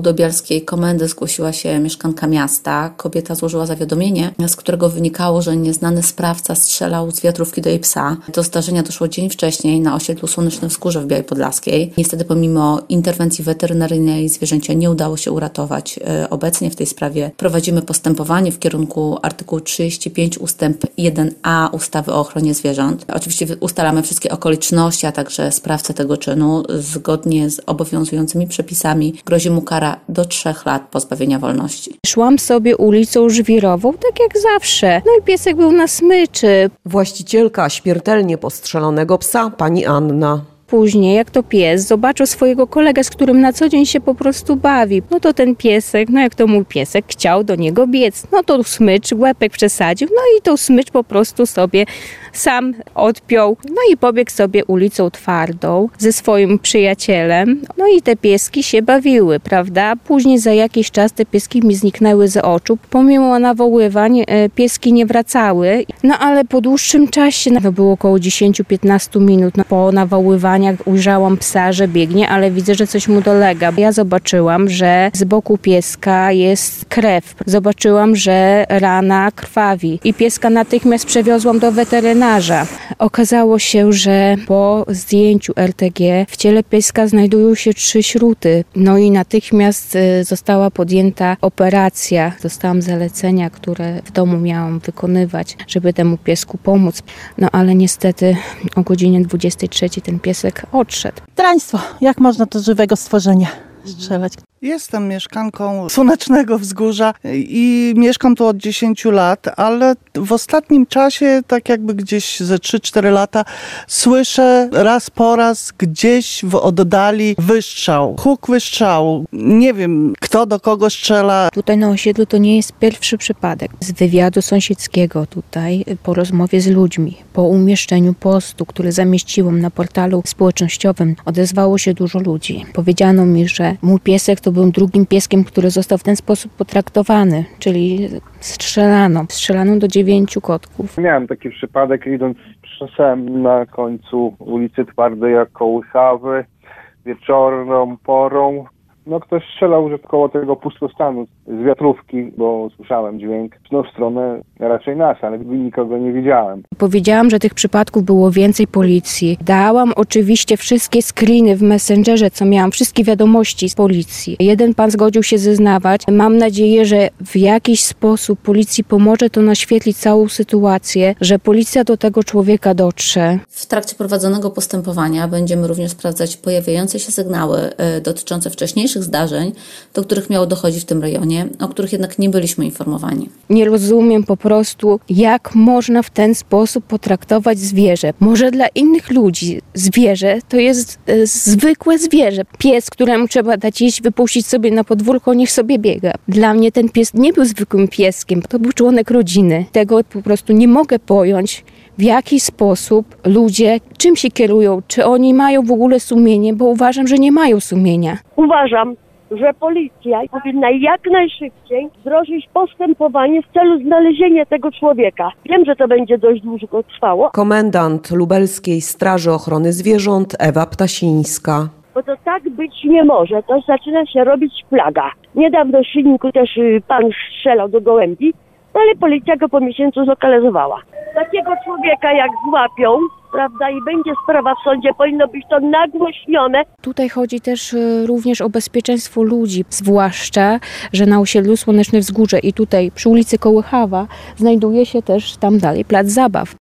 Do bielskiej komendy zgłosiła się mieszkanka miasta. Kobieta złożyła zawiadomienie, z którego wynikało, że nieznany sprawca strzelał z wiatrówki do jej psa. Do zdarzenia doszło dzień wcześniej na osiedlu Słoneczne Wzgórze w Białej Podlaskiej. Niestety pomimo interwencji weterynaryjnej zwierzęcia nie udało się uratować. Obecnie w tej sprawie prowadzimy postępowanie w kierunku artykułu 35 ustęp 1a ustawy o ochronie zwierząt. Oczywiście ustalamy wszystkie okoliczności, a także sprawcę tego czynu. Zgodnie z obowiązującymi przepisami grozi mu kara do 3 lat pozbawienia wolności. Szłam sobie ulicą Żwirową, tak jak zawsze. No i piesek był na smyczy. Właścicielka śmiertelnie postrzelonego psa, pani Anna. Później, jak to pies zobaczył swojego kolegę, z którym na co dzień się po prostu bawi, no to ten piesek, jak to mój piesek, chciał do niego biec. No to smycz, łepek przesadził, no i to smycz po prostu sobie sam odpiął. No i pobiegł sobie ulicą Twardą ze swoim przyjacielem. No i te pieski się bawiły, prawda? Później za jakiś czas te pieski mi zniknęły z oczu. Pomimo nawoływań pieski nie wracały. No ale po dłuższym czasie, no było około 10-15 minut, no, po nawoływaniach ujrzałam psa, że biegnie, ale widzę, że coś mu dolega. Ja zobaczyłam, że z boku pieska jest krew. Zobaczyłam, że rana krwawi i pieska natychmiast przewiozłam do weterynarza. Okazało się, że po zdjęciu RTG w ciele pieska znajdują się 3 śruty. No i natychmiast została podjęta operacja. Dostałam zalecenia, które w domu miałam wykonywać, żeby temu piesku pomóc. No ale niestety o godzinie 23 ten piesek odszedł. Draństwo, jak można do żywego stworzenia strzelać? Jestem mieszkanką Słonecznego Wzgórza i mieszkam tu od 10 lat, ale w ostatnim czasie, tak jakby gdzieś ze 3-4 lata, słyszę raz po raz gdzieś w oddali wystrzał, huk wystrzału. Nie wiem, kto do kogo strzela. Tutaj na osiedlu to nie jest pierwszy przypadek. Z wywiadu sąsiedzkiego tutaj, po rozmowie z ludźmi, po umieszczeniu postu, który zamieściłam na portalu społecznościowym, odezwało się dużo ludzi. Powiedziano mi, że mój piesek to był drugim pieskiem, który został w ten sposób potraktowany, czyli strzelano do 9 kotków. Miałem taki przypadek, idąc psem na końcu ulicy Twardej jak kołysawy, wieczorną porą. No ktoś strzelał już koło tego pustostanu z wiatrówki, bo słyszałem dźwięk. No w stronę raczej nas, ale nikogo nie widziałem. Powiedziałam, że tych przypadków było więcej policji. Dałam oczywiście wszystkie screeny w Messengerze, co miałam, wszystkie wiadomości z policji. Jeden pan zgodził się zeznawać. Mam nadzieję, że w jakiś sposób policji pomoże to naświetlić całą sytuację, że policja do tego człowieka dotrze. W trakcie prowadzonego postępowania będziemy również sprawdzać pojawiające się sygnały dotyczące wcześniejszych zdarzeń, do których miało dochodzić w tym rejonie, o których jednak nie byliśmy informowani. Nie rozumiem po prostu, jak można w ten sposób potraktować zwierzę. Może dla innych ludzi zwierzę to jest zwykłe zwierzę. Pies, któremu trzeba dać jeść, wypuścić sobie na podwórko, niech sobie biega. Dla mnie ten pies nie był zwykłym pieskiem, to był członek rodziny. Tego po prostu nie mogę pojąć, w jaki sposób ludzie czym się kierują, czy oni mają w ogóle sumienie, bo uważam, że nie mają sumienia. Uważam, że policja powinna jak najszybciej wdrożyć postępowanie w celu znalezienia tego człowieka. Wiem, że to będzie dość długo trwało. Komendant Lubelskiej Straży Ochrony Zwierząt Ewa Ptasińska. Bo to tak być nie może, to zaczyna się robić plaga. Niedawno w Świdniku też pan strzelał do gołębi, no ale policja go po miesiącu zlokalizowała. Takiego człowieka jak złapią, prawda, i będzie sprawa w sądzie, powinno być to nagłośnione. Tutaj chodzi też również o bezpieczeństwo ludzi, zwłaszcza, że na osiedlu Słoneczne Wzgórze i tutaj przy ulicy Kołychawa znajduje się też tam dalej plac zabaw.